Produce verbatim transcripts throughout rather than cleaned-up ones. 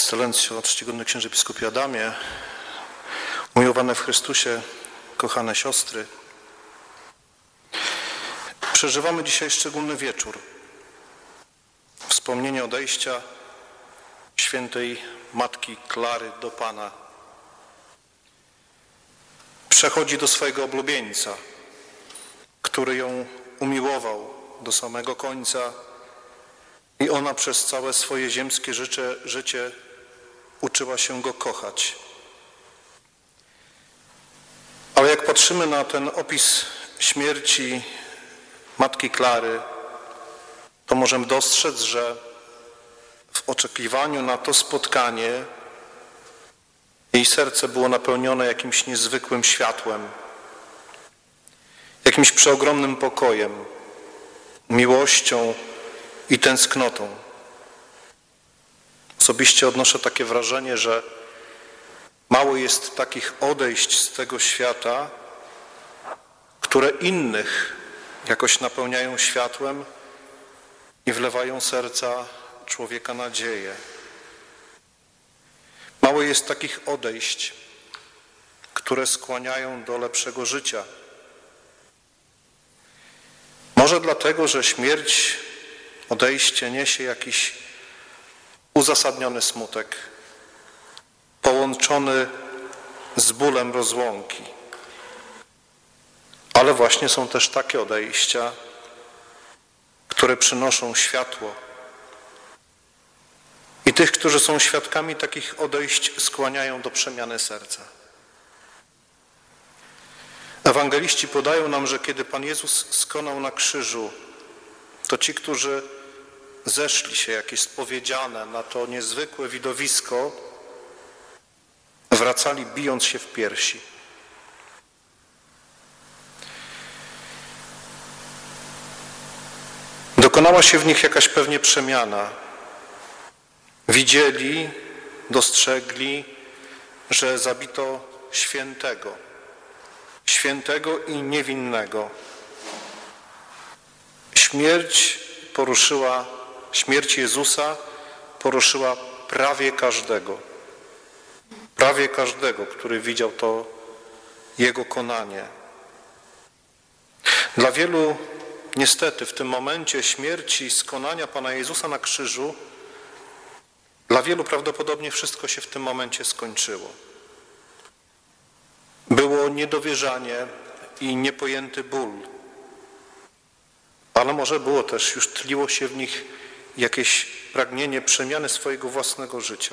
Ekscelencjo, czcigodny księże biskupie Adamie, umiłowane w Chrystusie, kochane siostry. Przeżywamy dzisiaj szczególny wieczór. Wspomnienie odejścia świętej Matki Klary do Pana. Przechodzi do swojego oblubieńca, który ją umiłował do samego końca i ona przez całe swoje ziemskie życie, życie uczyła się go kochać. Ale jak patrzymy na ten opis śmierci Matki Klary, to możemy dostrzec, że w oczekiwaniu na to spotkanie jej serce było napełnione jakimś niezwykłym światłem, jakimś przeogromnym pokojem, miłością i tęsknotą. Osobiście odnoszę takie wrażenie, że mało jest takich odejść z tego świata, które innych jakoś napełniają światłem i wlewają serca człowieka nadzieję. Mało jest takich odejść, które skłaniają do lepszego życia. Może dlatego, że śmierć, odejście niesie jakiś uzasadniony smutek, połączony z bólem rozłąki. Ale właśnie są też takie odejścia, które przynoszą światło. I tych, którzy są świadkami takich odejść, skłaniają do przemiany serca. Ewangeliści podają nam, że kiedy Pan Jezus skonał na krzyżu, to ci, którzy zeszli się, jak jest powiedziane, na to niezwykłe widowisko, wracali bijąc się w piersi. Dokonała się w nich jakaś pewnie przemiana. Widzieli, dostrzegli, że zabito świętego, świętego i niewinnego. Śmierć poruszyła, śmierć Jezusa poruszyła prawie każdego. Prawie każdego, który widział to Jego konanie. Dla wielu niestety w tym momencie śmierci, skonania Pana Jezusa na krzyżu, dla wielu prawdopodobnie wszystko się w tym momencie skończyło. Było niedowierzanie i niepojęty ból. Ale może było też, już tliło się w nich jakieś pragnienie przemiany swojego własnego życia.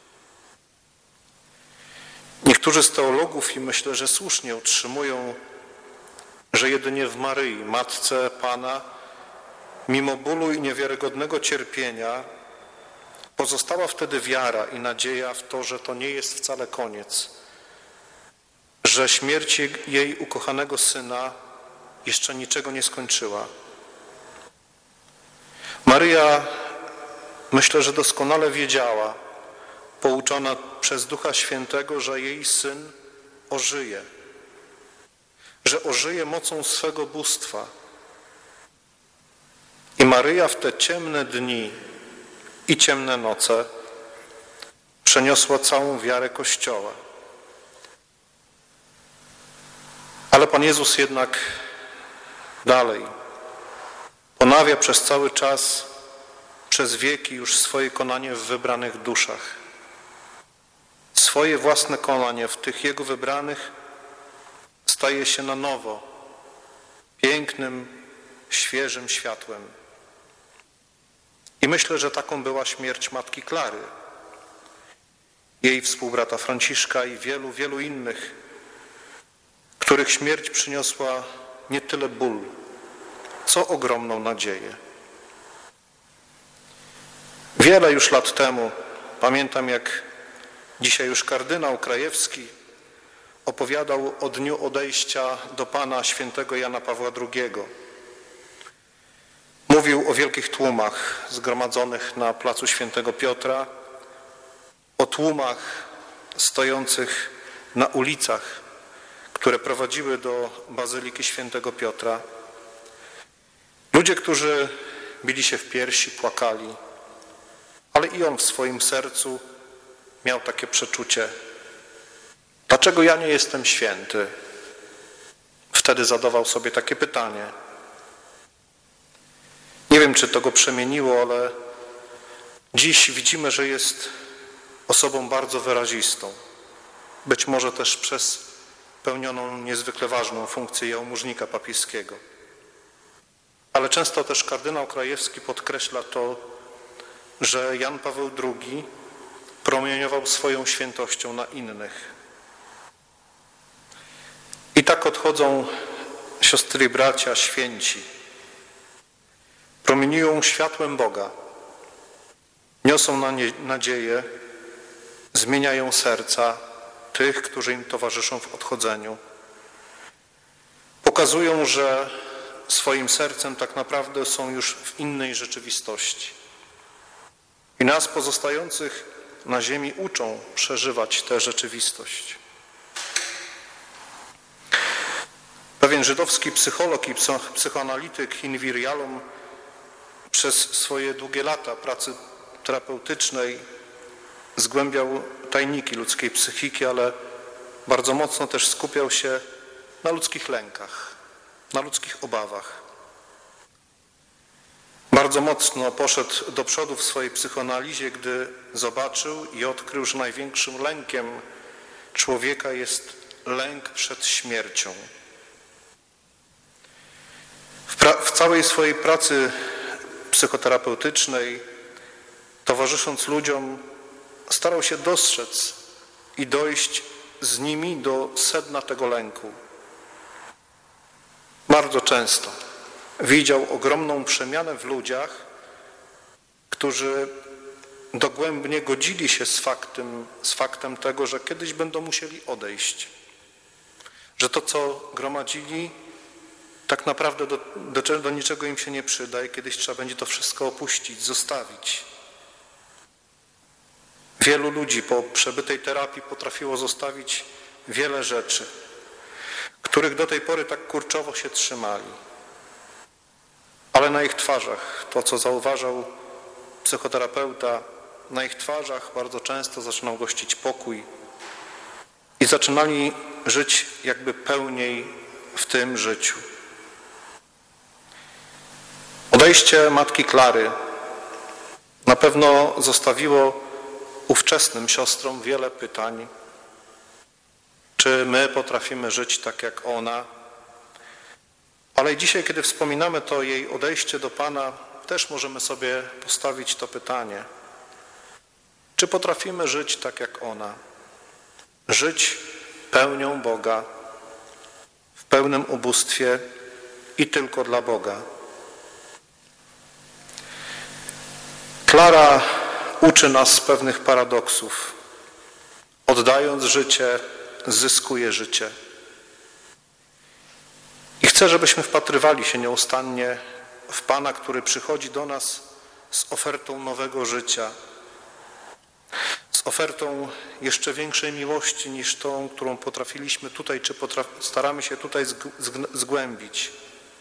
Niektórzy z teologów, i myślę, że słusznie, utrzymują, że jedynie w Maryi, Matce Pana, mimo bólu i niewiarygodnego cierpienia, pozostała wtedy wiara i nadzieja w to, że to nie jest wcale koniec, że śmierć jej ukochanego Syna jeszcze niczego nie skończyła. Maryja, myślę, że doskonale wiedziała, pouczona przez Ducha Świętego, że jej Syn ożyje, że ożyje mocą swego bóstwa. I Maryja w te ciemne dni i ciemne noce przeniosła całą wiarę Kościoła. Ale Pan Jezus jednak dalej ponawia przez cały czas, przez wieki już swoje konanie w wybranych duszach. Swoje własne konanie w tych Jego wybranych staje się na nowo pięknym, świeżym światłem. I myślę, że taką była śmierć Matki Klary, jej współbrata Franciszka i wielu, wielu innych, których śmierć przyniosła nie tyle ból, co ogromną nadzieję. Wiele już lat temu, pamiętam jak dzisiaj już kardynał Krajewski opowiadał o dniu odejścia do Pana świętego Jana Pawła drugiego. Mówił o wielkich tłumach zgromadzonych na placu Świętego Piotra, o tłumach stojących na ulicach, które prowadziły do Bazyliki Świętego Piotra. Ludzie, którzy bili się w piersi, płakali, ale i on w swoim sercu miał takie przeczucie, dlaczego ja nie jestem święty? Wtedy zadawał sobie takie pytanie. Nie wiem, czy to go przemieniło, ale dziś widzimy, że jest osobą bardzo wyrazistą. Być może też przez pełnioną niezwykle ważną funkcję jałmużnika papieskiego. Ale często też kardynał Krajewski podkreśla to, że Jan Paweł drugi promieniował swoją świętością na innych. I tak odchodzą siostry i bracia święci. Promieniują światłem Boga. Niosą nadzieję, zmieniają serca tych, którzy im towarzyszą w odchodzeniu. Pokazują, że swoim sercem tak naprawdę są już w innej rzeczywistości. I nas pozostających na ziemi uczą przeżywać tę rzeczywistość. Pewien żydowski psycholog i psychoanalityk Inwir Jalom przez swoje długie lata pracy terapeutycznej zgłębiał tajniki ludzkiej psychiki, ale bardzo mocno też skupiał się na ludzkich lękach, na ludzkich obawach. Bardzo mocno poszedł do przodu w swojej psychoanalizie, gdy zobaczył i odkrył, że największym lękiem człowieka jest lęk przed śmiercią. W, pra- w całej swojej pracy psychoterapeutycznej, towarzysząc ludziom, starał się dostrzec i dojść z nimi do sedna tego lęku. Bardzo często widział ogromną przemianę w ludziach, którzy dogłębnie godzili się z faktem, z faktem tego, że kiedyś będą musieli odejść. Że to, co gromadzili, tak naprawdę do, do, do niczego im się nie przyda i kiedyś trzeba będzie to wszystko opuścić, zostawić. Wielu ludzi po przebytej terapii potrafiło zostawić wiele rzeczy, których do tej pory tak kurczowo się trzymali. Ale na ich twarzach, to co zauważał psychoterapeuta, na ich twarzach bardzo często zaczynał gościć pokój i zaczynali żyć jakby pełniej w tym życiu. Odejście matki Klary na pewno zostawiło ówczesnym siostrom wiele pytań. Czy my potrafimy żyć tak jak ona? Ale i dzisiaj, kiedy wspominamy to jej odejście do Pana, też możemy sobie postawić to pytanie. Czy potrafimy żyć tak jak ona? Żyć pełnią Boga, w pełnym ubóstwie i tylko dla Boga. Klara uczy nas pewnych paradoksów. Oddając życie, zyskuje życie. I chcę, żebyśmy wpatrywali się nieustannie w Pana, który przychodzi do nas z ofertą nowego życia, z ofertą jeszcze większej miłości niż tą, którą potrafiliśmy tutaj, czy potraf- staramy się tutaj zgłębić.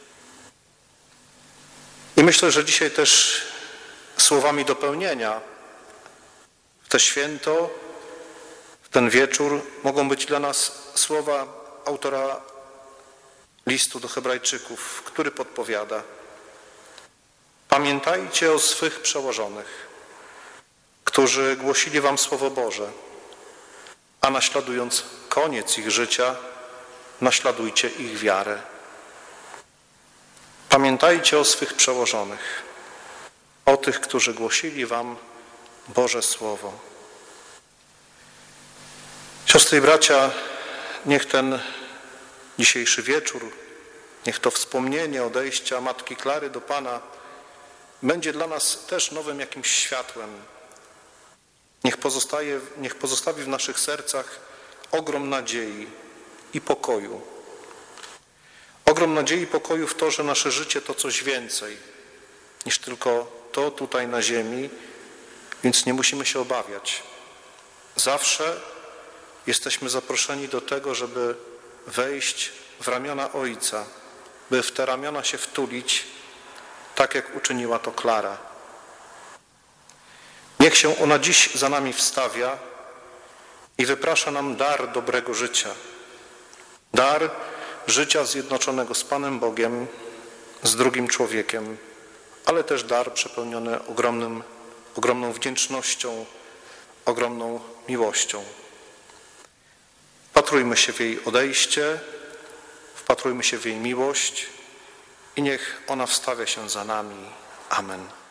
I myślę, że dzisiaj też słowami dopełnienia w to święto, w ten wieczór mogą być dla nas słowa autora listu do Hebrajczyków, który podpowiada: pamiętajcie o swych przełożonych, którzy głosili wam Słowo Boże, a naśladując koniec ich życia, naśladujcie ich wiarę. Pamiętajcie o swych przełożonych, o tych, którzy głosili wam Boże Słowo. Siostry i bracia, niech ten dzisiejszy wieczór, niech to wspomnienie odejścia matki Klary do Pana będzie dla nas też nowym jakimś światłem. Niech pozostaje, niech pozostawi w naszych sercach ogrom nadziei i pokoju. Ogrom nadziei i pokoju w to, że nasze życie to coś więcej niż tylko to tutaj na ziemi, więc nie musimy się obawiać. Zawsze jesteśmy zaproszeni do tego, żeby wejść w ramiona Ojca, by w te ramiona się wtulić, tak jak uczyniła to Klara. Niech się ona dziś za nami wstawia i wyprasza nam dar dobrego życia. Dar życia zjednoczonego z Panem Bogiem, z drugim człowiekiem, ale też dar przepełniony ogromnym, ogromną wdzięcznością, ogromną miłością. Wpatrujmy się w jej odejście, wpatrujmy się w jej miłość i niech ona wstawia się za nami. Amen.